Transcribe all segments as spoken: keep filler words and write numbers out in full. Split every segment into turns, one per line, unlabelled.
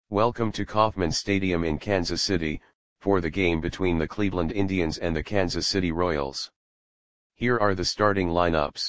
Welcome to Kauffman Stadium in Kansas City, for the game between the Cleveland Indians and the Kansas City Royals. Here are the starting lineups.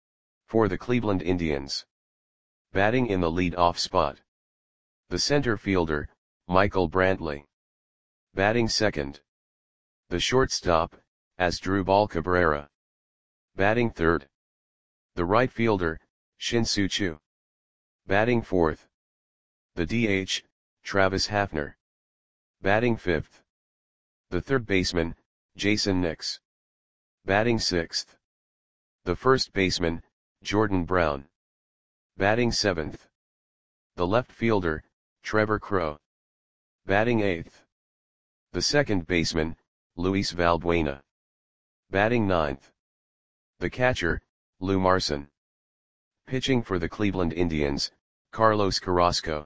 For the Cleveland Indians. Batting in the lead-off spot. The center fielder, Michael Brantley. Batting second. The shortstop, Asdrubal Cabrera. Batting third. The right fielder, Shin-Soo Choo. Batting fourth. The D H, Travis Hafner. Batting fifth. The third baseman, Jayson Nix. Batting sixth. The first baseman, Jordan Brown. Batting seventh. The left fielder, Trevor Crowe. Batting eighth. The second baseman, Luis Valbuena. Batting ninth. The catcher, Lou Marson. Pitching for the Cleveland Indians, Carlos Carrasco.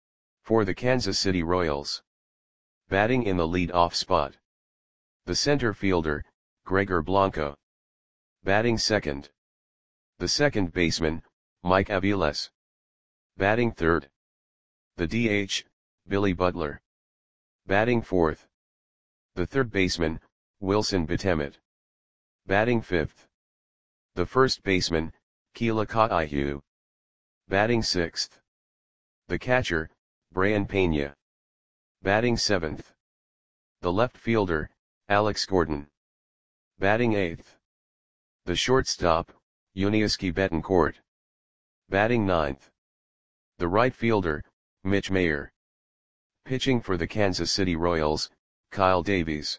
For the Kansas City Royals. Batting in the lead-off spot. The center fielder, Gregor Blanco. Batting second. The second baseman, Mike Aviles. Batting third. The D H, Billy Butler. Batting fourth. The third baseman, Wilson Betemit. Batting fifth. The first baseman, Keila Ka'aihu. Batting sixth. The catcher, Brayan Pena. Batting seventh. The left fielder, Alex Gordon. Batting eighth. The shortstop, Yuniesky Betancourt. Batting ninth. The right fielder, Mitch Mayer. Pitching for the Kansas City Royals, Kyle Davies.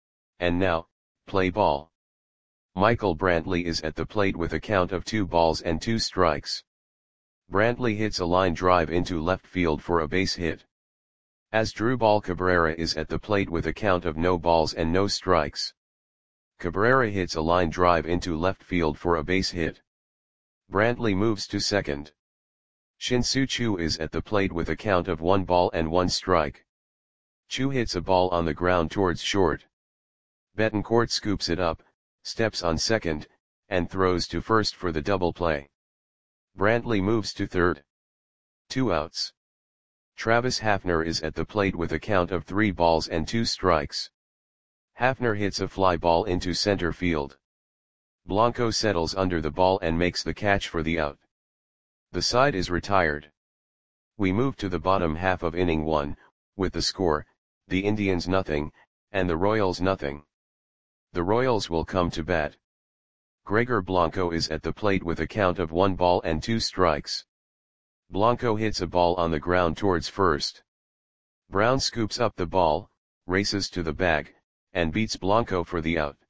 And now, play ball. Michael Brantley is at the plate with a count of two balls and two strikes. Brantley hits a line drive into left field for a base hit. Asdrubal Cabrera is at the plate with a count of no balls and no strikes. Cabrera hits a line drive into left field for a base hit. Brantley moves to second. Shin-Soo Choo is at the plate with a count of one ball and one strike. Choo hits a ball on the ground towards short. Betancourt scoops it up, steps on second, and throws to first for the double play. Brantley moves to third. Two outs. Travis Hafner is at the plate with a count of three balls and two strikes. Hafner hits a fly ball into center field. Blanco settles under the ball and makes the catch for the out. The side is retired. We move to the bottom half of inning one, with the score, the Indians nothing, and the Royals nothing. The Royals will come to bat. Gregor Blanco is at the plate with a count of one ball and two strikes. Blanco hits a ball on the ground towards first. Brown scoops up the ball, races to the bag, and beats Blanco for the out.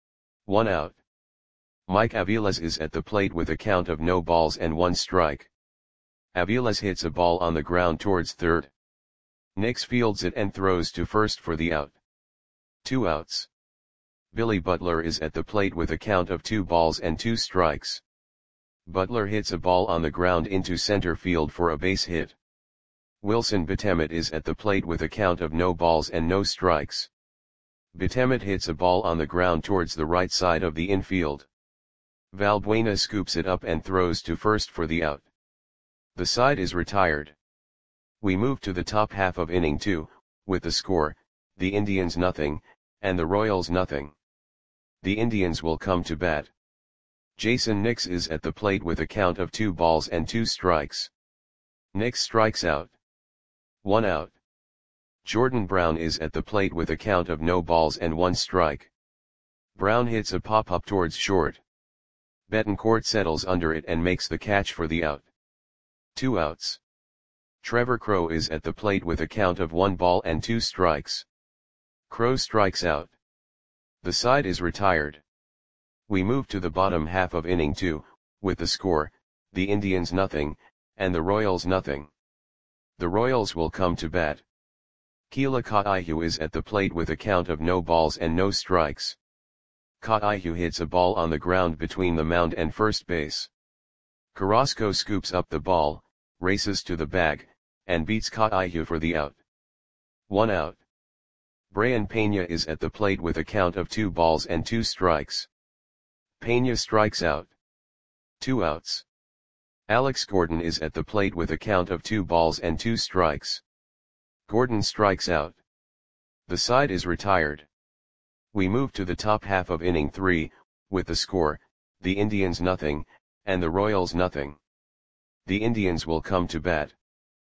One out. Mike Aviles is at the plate with a count of no balls and one strike. Aviles hits a ball on the ground towards third. Nix fields it and throws to first for the out. Two outs. Billy Butler is at the plate with a count of two balls and two strikes. Butler hits a ball on the ground into center field for a base hit. Wilson Betemit is at the plate with a count of no balls and no strikes. Betemit hits a ball on the ground towards the right side of the infield. Valbuena scoops it up and throws to first for the out. The side is retired. We move to the top half of inning two, with the score, the Indians nothing, and the Royals nothing. The Indians will come to bat. Jayson Nix is at the plate with a count of two balls and two strikes. Nix strikes out. One out. Jordan Brown is at the plate with a count of no balls and one strike. Brown hits a pop-up towards short. Betancourt settles under it and makes the catch for the out. Two outs. Trevor Crowe is at the plate with a count of one ball and two strikes. Crowe strikes out. The side is retired. We move to the bottom half of inning two, with the score, the Indians nothing, and the Royals nothing. The Royals will come to bat. Keila Ka'aihu is at the plate with a count of no balls and no strikes. Ka'aihu hits a ball on the ground between the mound and first base. Carrasco scoops up the ball, races to the bag, and beats Ka'aihu for the out. One out. Brayan Pena is at the plate with a count of two balls and two strikes. Pena strikes out. Two outs. Alex Gordon is at the plate with a count of two balls and two strikes. Gordon strikes out. The side is retired. We move to the top half of inning three, with the score, the Indians nothing, and the Royals nothing. The Indians will come to bat.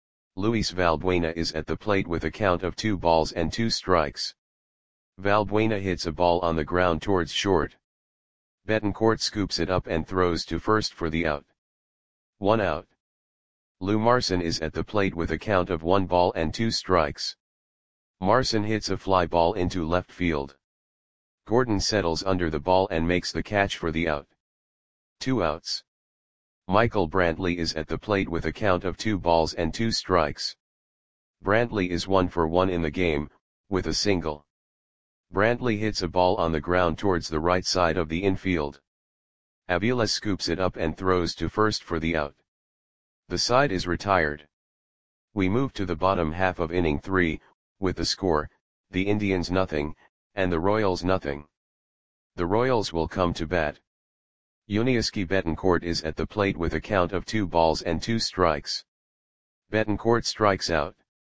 Luis Valbuena is at the plate with a count of two balls and two strikes. Valbuena hits a ball on the ground towards short. Betancourt scoops it up and throws to first for the out. One out. Lou Marson is at the plate with a count of one ball and two strikes. Marson hits a fly ball into left field. Gordon settles under the ball and makes the catch for the out. Two outs. Michael Brantley is at the plate with a count of two balls and two strikes. Brantley is one for one in the game, with a single. Brantley hits a ball on the ground towards the right side of the infield. Avila scoops it up and throws to first for the out. The side is retired. We move to the bottom half of inning three, with the score, the Indians nothing, and the Royals nothing. The Royals will come to bat. Yuniesky Betancourt is at the plate with a count of two balls and two strikes. Betancourt strikes out.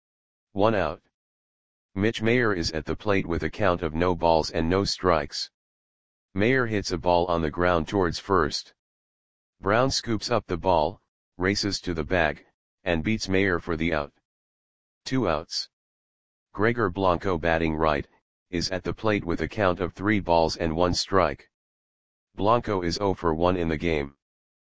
One out. Mitch Mayer is at the plate with a count of no balls and no strikes. Mayer hits a ball on the ground towards first. Brown scoops up the ball, races to the bag, and beats Mayer for the out. Two outs. Gregor Blanco, batting right, is at the plate with a count of three balls and one strike. Blanco is zero for one in the game.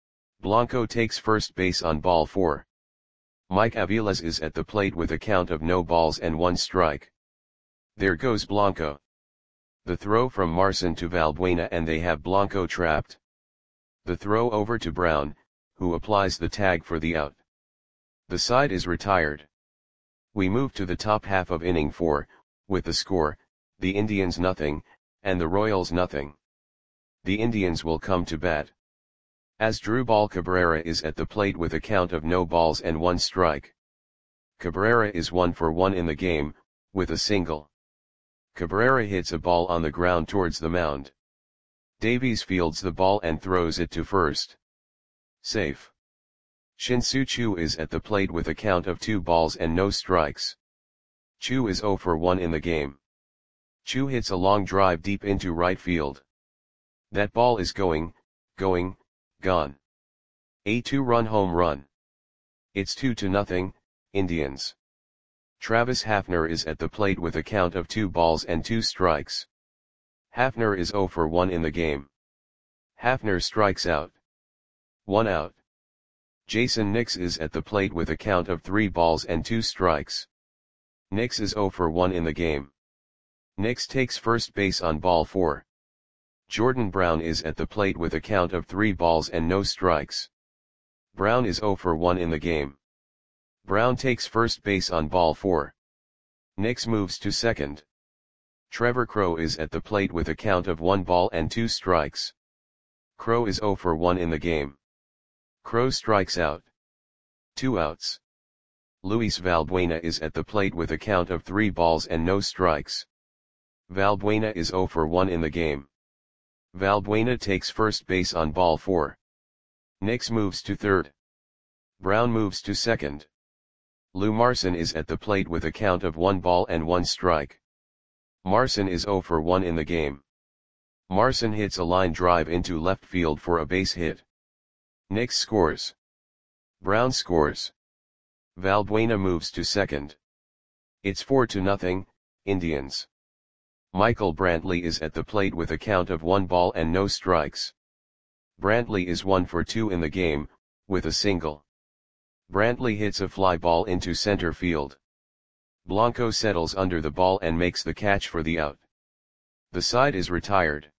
Blanco takes first base on ball four. Mike Aviles is at the plate with a count of no balls and one strike. There goes Blanco. The throw from Marson to Valbuena and they have Blanco trapped. The throw over to Brown, who applies the tag for the out. The side is retired. We move to the top half of inning four, with the score, the Indians nothing, and the Royals nothing. The Indians will come to bat. Asdrubal Cabrera is at the plate with a count of no balls and one strike. Cabrera is one for one in the game, with a single. Cabrera hits a ball on the ground towards the mound. Davies fields the ball and throws it to first. Safe. Shin-Soo Choo is at the plate with a count of two balls and no strikes. Choo is zero for one in the game. Choo hits a long drive deep into right field. That ball is going, going, gone. A two-run home run. It's two to nothing, Indians. Travis Hafner is at the plate with a count of two balls and two strikes. Hafner is zero for one in the game. Hafner strikes out. One out. Jason Nix is at the plate with a count of three balls and two strikes. Nix is zero for one in the game. Nix takes first base on ball four. Jordan Brown is at the plate with a count of three balls and no strikes. Brown is zero for one in the game. Brown takes first base on ball four. Nix moves to second. Trevor Crowe is at the plate with a count of one ball and two strikes. Crowe is zero for one in the game. Crowe strikes out. Two outs. Luis Valbuena is at the plate with a count of three balls and no strikes. Valbuena is zero for one in the game. Valbuena takes first base on ball four. Nix moves to third. Brown moves to second. Lou Marson is at the plate with a count of one ball and one strike. Marson is zero for one in the game. Marson hits a line drive into left field for a base hit. Nix scores. Brown scores. Valbuena moves to second. It's four to nothing, Indians. Michael Brantley is at the plate with a count of one ball and no strikes. Brantley is one for two in the game, with a single. Brantley hits a fly ball into center field. Blanco settles under the ball and makes the catch for the out. The side is retired.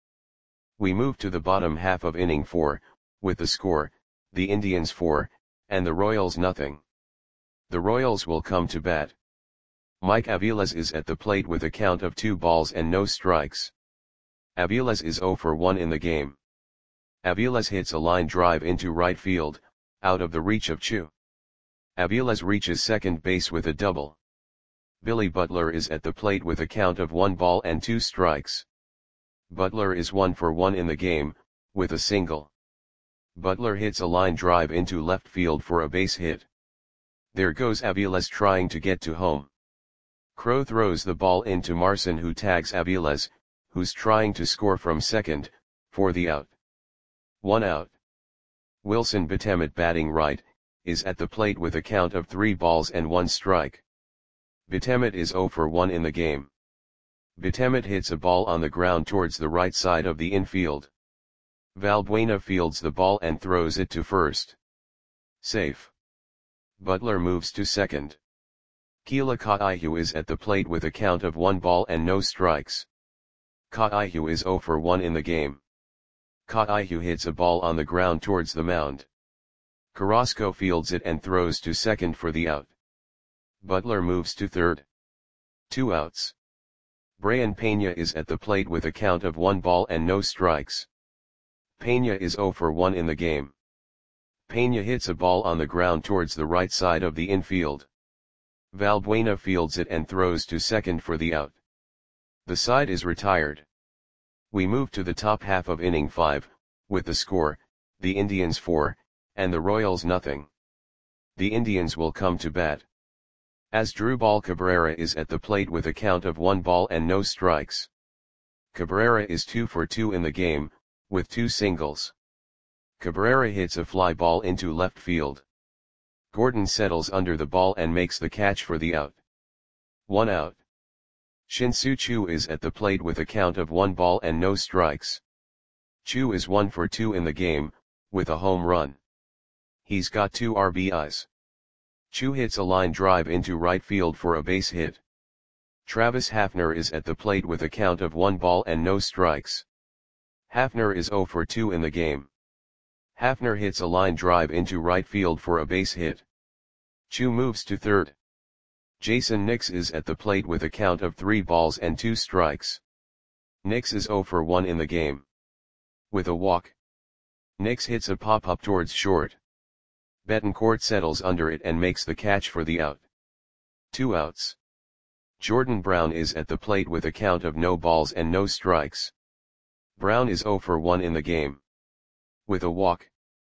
We move to the bottom half of inning four, with the score, the Indians four, and the Royals nothing. The Royals will come to bat. Mike Aviles is at the plate with a count of two balls and no strikes. Aviles is zero for one in the game. Aviles hits a line drive into right field, out of the reach of Choo. Aviles reaches second base with a double. Billy Butler is at the plate with a count of one ball and two strikes. Butler is one for one in the game, with a single. Butler hits a line drive into left field for a base hit. There goes Aviles trying to get to home. Crow throws the ball into Marson, who tags Aviles, who's trying to score from second, for the out. One out. Wilson Betemet, batting right, is at the plate with a count of three balls and one strike. Betemet is zero for one in the game. Betemet hits a ball on the ground towards the right side of the infield. Valbuena fields the ball and throws it to first. Safe. Butler moves to second. Keela Kaihu is at the plate with a count of one ball and no strikes. Kaihu is zero for one in the game. Kaihu hits a ball on the ground towards the mound. Carrasco fields it and throws to second for the out. Butler moves to third. Two outs. Brian Pena is at the plate with a count of one ball and no strikes. Pena is zero for one in the game. Pena hits a ball on the ground towards the right side of the infield. Valbuena fields it and throws to second for the out. The side is retired. We move to the top half of inning five, with the score, the Indians four, and the Royals nothing. The Indians will come to bat. Asdrubal Cabrera is at the plate with a count of one ball and no strikes. Cabrera is two for two in the game, with two singles. Cabrera hits a fly ball into left field. Gordon settles under the ball and makes the catch for the out. One out. Shin-Soo Choo is at the plate with a count of one ball and no strikes. Choo is one for two in the game, with a home run. He's got two R B Is. Choo hits a line drive into right field for a base hit. Travis Hafner is at the plate with a count of one ball and no strikes. Hafner is zero for two in the game. Hafner hits a line drive into right field for a base hit. Choo moves to third. Jason Nix is at the plate with a count of three balls and two strikes. Nix is zero for one in the game. With a walk, Nix hits a pop-up towards short. Betancourt settles under it and makes the catch for the out. Two outs. Jordan Brown is at the plate with a count of no balls and no strikes. Brown is zero for one in the game. With a walk,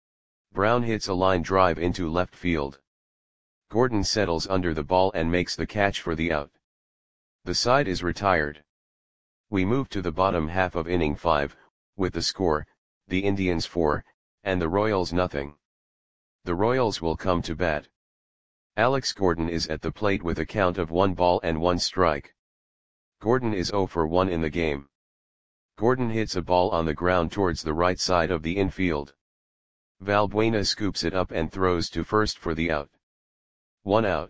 Brown hits a line drive into left field. Gordon settles under the ball and makes the catch for the out. The side is retired. We move to the bottom half of inning five, with the score, the Indians four, and the Royals nothing. The Royals will come to bat. Alex Gordon is at the plate with a count of one ball and one strike. Gordon is zero for one in the game. Gordon hits a ball on the ground towards the right side of the infield. Valbuena scoops it up and throws to first for the out. One out.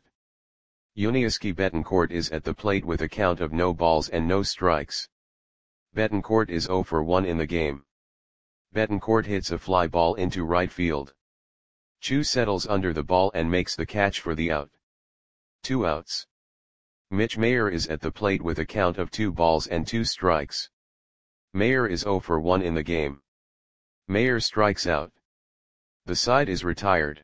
Yuniesky Betancourt is at the plate with a count of no balls and no strikes. Betancourt is zero for one in the game. Betancourt hits a fly ball into right field. Choo settles under the ball and makes the catch for the out. Two outs. Mitch Mayer is at the plate with a count of two balls and two strikes. Mayer is zero for one in the game. Mayer strikes out. The side is retired.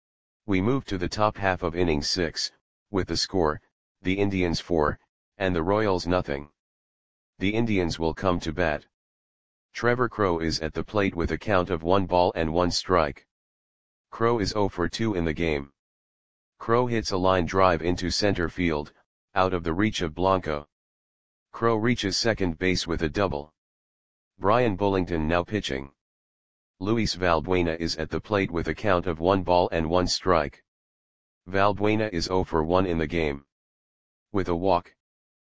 We move to the top half of inning six, with the score, the Indians four, and the Royals nothing. The Indians will come to bat. Trevor Crow is at the plate with a count of one ball and one strike. Crow is zero for two in the game. Crow hits a line drive into center field, out of the reach of Blanco. Crow reaches second base with a double. Brian Bullington now pitching. Luis Valbuena is at the plate with a count of one ball and one strike. Valbuena is zero for one in the game. With a walk,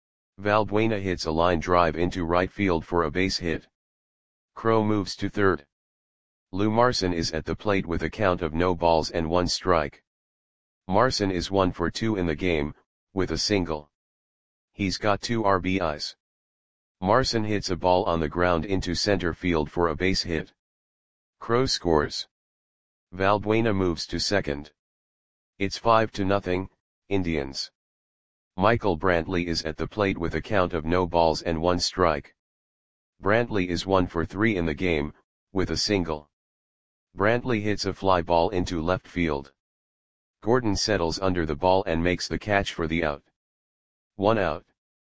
Valbuena hits a line drive into right field for a base hit. Crow moves to third. Lou Marson is at the plate with a count of no balls and one strike. Marson is one for two in the game, with a single. He's got two R B Is. Marson hits a ball on the ground into center field for a base hit. Crow scores. Valbuena moves to second. It's five to nothing, Indians. Michael Brantley is at the plate with a count of no balls and one strike. Brantley is one for three in the game, with a single. Brantley hits a fly ball into left field. Gordon settles under the ball and makes the catch for the out. One out.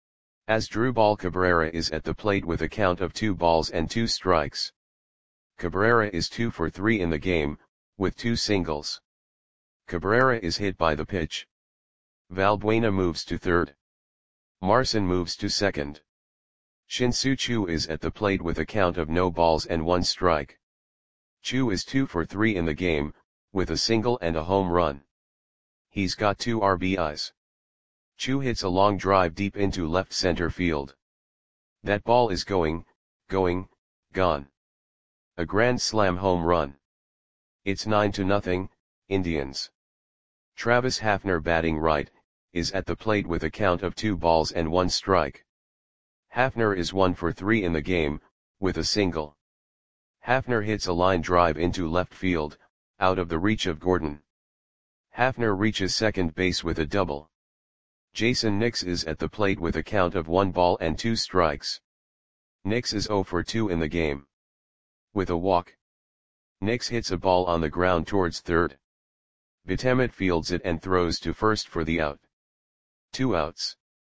Asdrubal Cabrera is at the plate with a count of two balls and two strikes. Cabrera is two for three in the game, with two singles. Cabrera is hit by the pitch. Valbuena moves to third. Marson moves to second. Shin-Soo Choo is at the plate with a count of no balls and one strike. Choo is two for three in the game, with a single and a home run. He's got two R B Is. Choo hits a long drive deep into left center field. That ball is going, going, gone. A grand slam home run. It's nine to nothing, Indians. Travis Hafner, batting right, is at the plate with a count of two balls and one strike. Hafner is one for three in the game, with a single. Hafner hits a line drive into left field, out of the reach of Gordon. Hafner reaches second base with a double. Jason Nix is at the plate with a count of one ball and two strikes. Nix is zero for two in the game. With a walk. Nix hits a ball on the ground towards third. Betemet fields it and throws to first for the out. Two outs.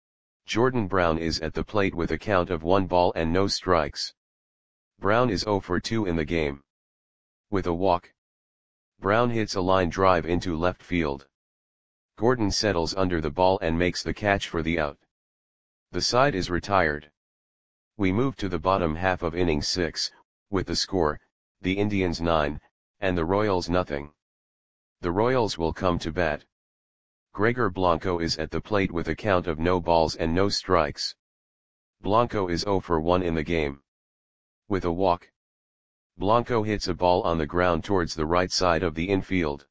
Jordan Brown is at the plate with a count of one ball and no strikes. Brown is zero for two in the game. With a walk. Brown hits a line drive into left field. Gordon settles under the ball and makes the catch for the out. The side is retired. We move to the bottom half of inning six, with the score, the Indians nine, and the Royals nothing. The Royals will come to bat. Gregor Blanco is at the plate with a count of no balls and no strikes. Blanco is zero for one in the game. With a walk. Blanco hits a ball on the ground towards the right side of the infield.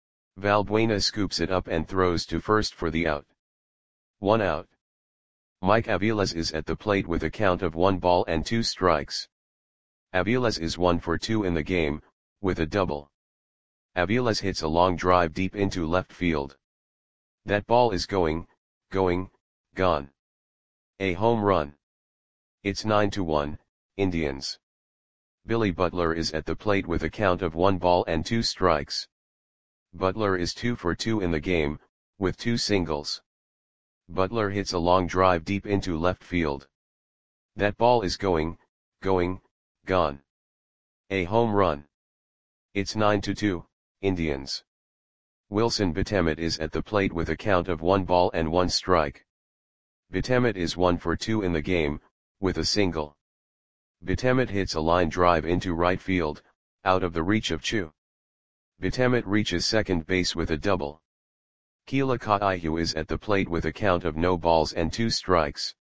Valbuena scoops it up and throws to first for the out. One out. Mike Aviles is at the plate with a count of one ball and two strikes. Aviles is one for two in the game, with a double. Aviles hits a long drive deep into left field. That ball is going, going, gone. A home run. It's nine to one, Indians. Billy Butler is at the plate with a count of one ball and two strikes. Butler is two for two in the game, with two singles. Butler hits a long drive deep into left field. That ball is going, going, gone. A home run. It's nine to two, Indians. Wilson Betemet is at the plate with a count of one ball and one strike. Betemet is one for two in the game, with a single. Betemet hits a line drive into right field, out of the reach of Choo. Betemet reaches second base with a double. Keila Kaihu is at the plate with a count of no balls and two strikes.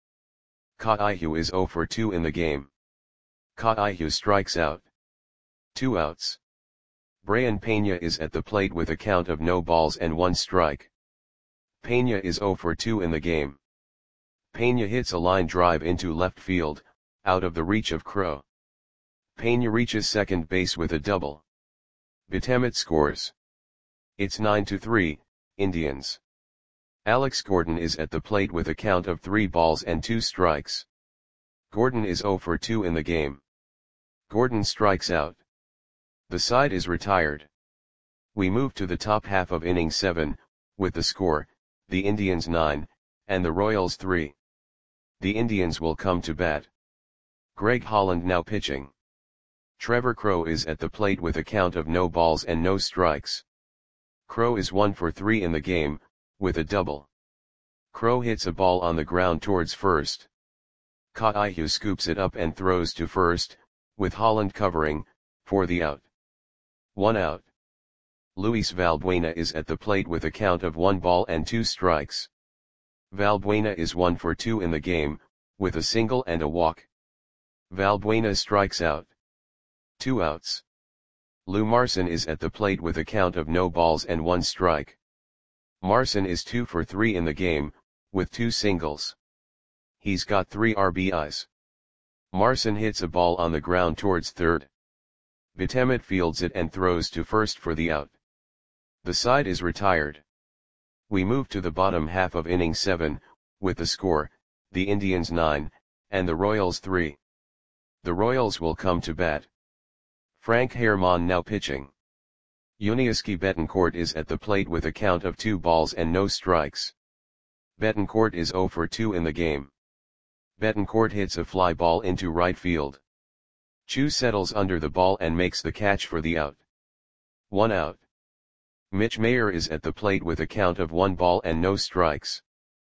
Kaihu is zero for two in the game. Kaihu strikes out. Two outs. Brayan Peña is at the plate with a count of no balls and one strike. Peña is zero for two in the game. Peña hits a line drive into left field, out of the reach of Crow. Peña reaches second base with a double. Betemet scores. It's nine to three, Indians. Alex Gordon is at the plate with a count of three balls and two strikes. Gordon is zero for two in the game. Gordon strikes out. The side is retired. We move to the top half of inning seven, with the score, the Indians nine, and the Royals three. The Indians will come to bat. Greg Holland now pitching. Trevor Crow is at the plate with a count of no balls and no strikes. Crow is one for three in the game, with a double. Crow hits a ball on the ground towards first. Kaihu scoops it up and throws to first, with Holland covering, for the out. One out. Luis Valbuena is at the plate with a count of one ball and two strikes. Valbuena is one for two in the game, with a single and a walk. Valbuena strikes out. Two outs. Lou Marson is at the plate with a count of no balls and one strike. Marson is two for three in the game, with two singles. He's got three R B Is. Marson hits a ball on the ground towards third. Betemet fields it and throws to first for the out. The side is retired. We move to the bottom half of inning seven, with the score, the Indians nine, and the Royals three. The Royals will come to bat. Frank Herman now pitching. Yuniesky Betancourt is at the plate with a count of two balls and no strikes. Betancourt is zero for two in the game. Betancourt hits a fly ball into right field. Choo settles under the ball and makes the catch for the out. One out. Mitch Mayer is at the plate with a count of one ball and no strikes.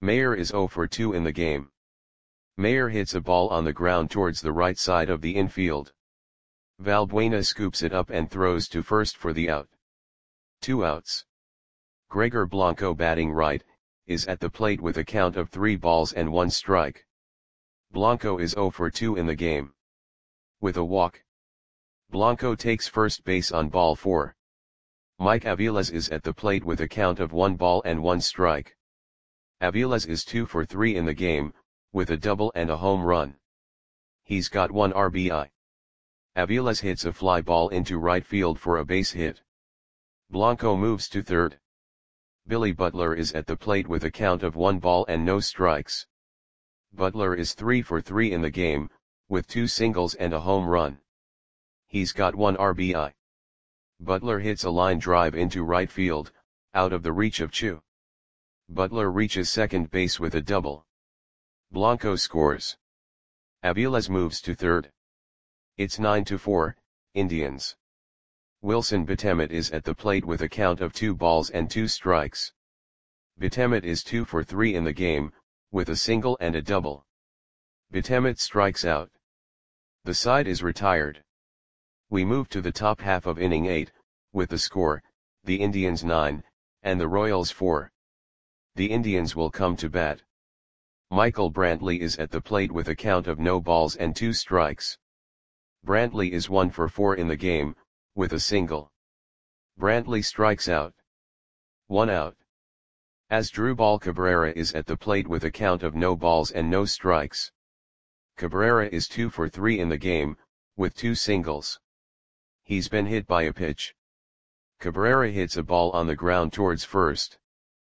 Mayer is zero for two in the game. Mayer hits a ball on the ground towards the right side of the infield. Valbuena scoops it up and throws to first for the out. Two outs. Gregor Blanco, batting right, is at the plate with a count of three balls and one strike. Blanco is zero for two in the game. With a walk, Blanco takes first base on ball four. Mike Aviles is at the plate with a count of one ball and one strike. Aviles is two for three in the game, with a double and a home run. He's got one R B I. Aviles hits a fly ball into right field for a base hit. Blanco moves to third. Billy Butler is at the plate with a count of one ball and no strikes. Butler is three for three in the game, with two singles and a home run. He's got one R B I. Butler hits a line drive into right field, out of the reach of Chu. Butler reaches second base with a double. Blanco scores. Aviles moves to third. It's nine to four, Indians. Wilson Betemet is at the plate with a count of two balls and two strikes. Betemet is two for three in the game, with a single and a double. Betemet strikes out. The side is retired. We move to the top half of inning eight, with the score, the Indians nine, and the Royals four. The Indians will come to bat. Michael Brantley is at the plate with a count of no balls and two strikes. Brantley is one for four in the game, with a single. Brantley strikes out. One out. Asdrubal Cabrera is at the plate with a count of no balls and no strikes. Cabrera is two for three in the game, with two singles. He's been hit by a pitch. Cabrera hits a ball on the ground towards first.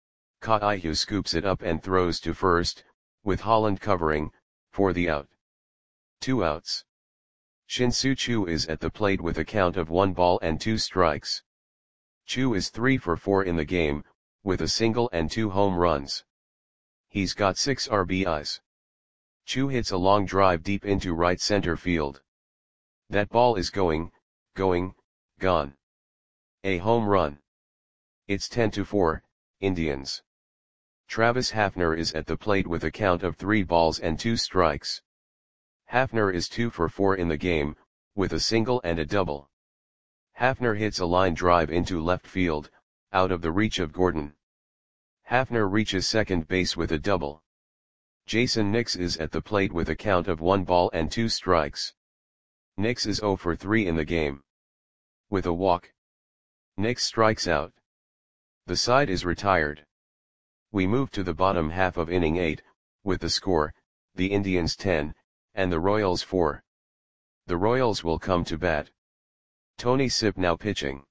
Kaihu scoops it up and throws to first, with Holland covering, for the out. Two outs. Shin-Soo Choo is at the plate with a count of one ball and two strikes. Choo is three for four in the game, with a single and two home runs. He's got six R B Is. Choo hits a long drive deep into right center field. That ball is going, going, gone. A home run. It's ten to four, Indians. Travis Hafner is at the plate with a count of three balls and two strikes. Hafner is two for four in the game, with a single and a double. Hafner hits a line drive into left field, out of the reach of Gordon. Hafner reaches second base with a double. Jason Nix is at the plate with a count of one ball and two strikes. Nix is zero for three in the game. With a walk, Nix strikes out. The side is retired. We move to the bottom half of inning eight, with the score, the Indians ten, and the Royals four. The Royals will come to bat. Tony Sipp now pitching.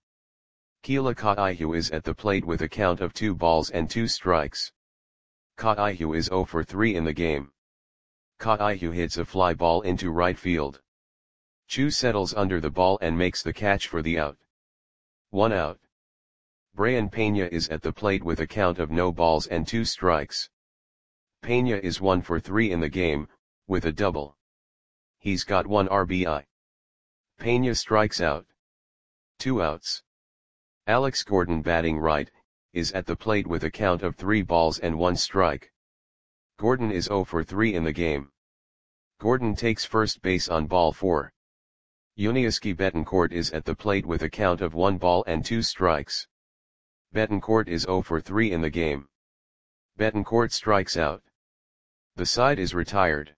Keila Kaihu is at the plate with a count of two balls and two strikes. Kaihu is zero for three in the game. Kaihu hits a fly ball into right field. Chu settles under the ball and makes the catch for the out. One out. Brayan Peña is at the plate with a count of no balls and two strikes. Peña is one for three in the game, with a double. He's got one R B I. Peña strikes out. Two outs. Alex Gordon, batting right, is at the plate with a count of three balls and one strike. Gordon is zero for three in the game. Gordon takes first base on ball four. Yuniesky Betancourt is at the plate with a count of one ball and two strikes. Betancourt is zero for three in the game. Betancourt strikes out. The side is retired.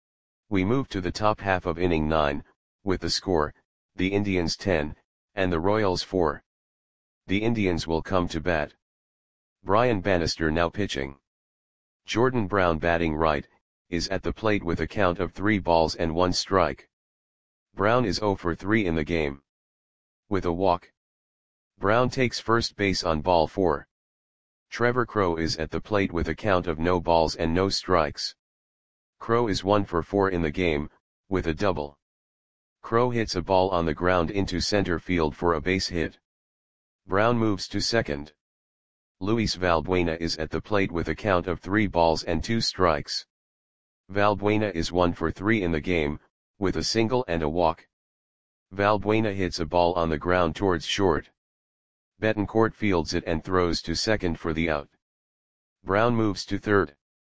We move to the top half of inning nine, with the score, the Indians ten, and the Royals four. The Indians will come to bat. Brian Bannister now pitching. Jordan Brown, batting right, is at the plate with a count of three balls and one strike. Brown is zero for three in the game. With a walk, Brown takes first base on ball four. Trevor Crowe is at the plate with a count of no balls and no strikes. Crowe is one for four in the game, with a double. Crowe hits a ball on the ground into center field for a base hit. Brown moves to second. Luis Valbuena is at the plate with a count of three balls and two strikes. Valbuena is one for three in the game, with a single and a walk. Valbuena hits a ball on the ground towards short. Betancourt fields it and throws to second for the out. Brown moves to third.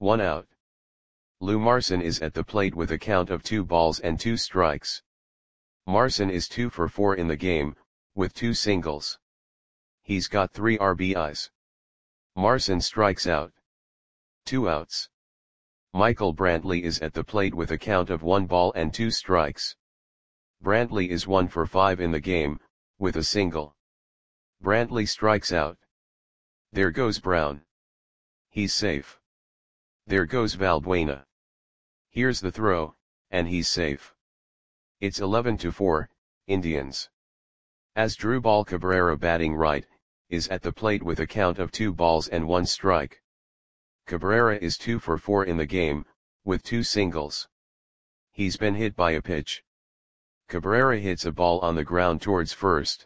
One out. Lou Marson is at the plate with a count of two balls and two strikes. Marson is two for four in the game, with two singles. He's got three R B Is. Marson strikes out. Two outs. Michael Brantley is at the plate with a count of one ball and two strikes. Brantley is one for five in the game, with a single. Brantley strikes out. There goes Brown. He's safe. There goes Valbuena. Here's the throw, and he's safe. It's eleven to four, Indians. Asdrubal Cabrera, batting right, is at the plate with a count of two balls and one strike. Cabrera is two for four in the game, with two singles. He's been hit by a pitch. Cabrera hits a ball on the ground towards first.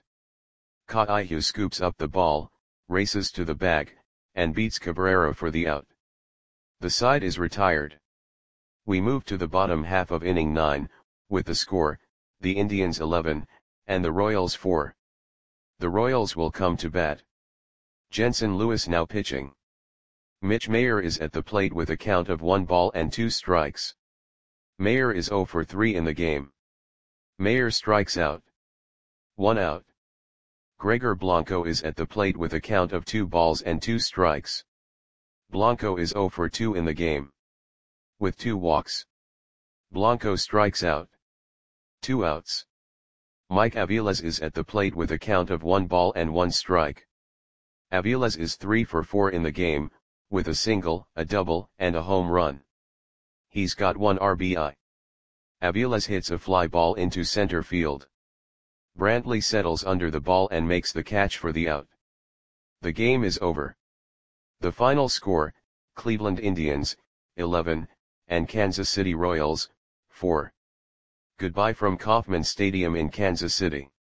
Kaihu scoops up the ball, races to the bag, and beats Cabrera for the out. The side is retired. We move to the bottom half of inning nine, with the score, the Indians eleven, and the Royals four. The Royals will come to bat. Jensen Lewis now pitching. Mitch Mayer is at the plate with a count of one ball and two strikes. Mayer is zero for three in the game. Mayer strikes out. One out. Gregor Blanco is at the plate with a count of two balls and two strikes. Blanco is zero for two in the game. With two walks. Blanco strikes out. Two outs. Mike Aviles is at the plate with a count of one ball and one strike. Aviles is three for four in the game, with a single, a double, and a home run. He's got one R B I. Aviles hits a fly ball into center field. Brantley settles under the ball and makes the catch for the out. The game is over. The final score, Cleveland Indians, eleven, and Kansas City Royals, four. Goodbye from Kauffman Stadium in Kansas City.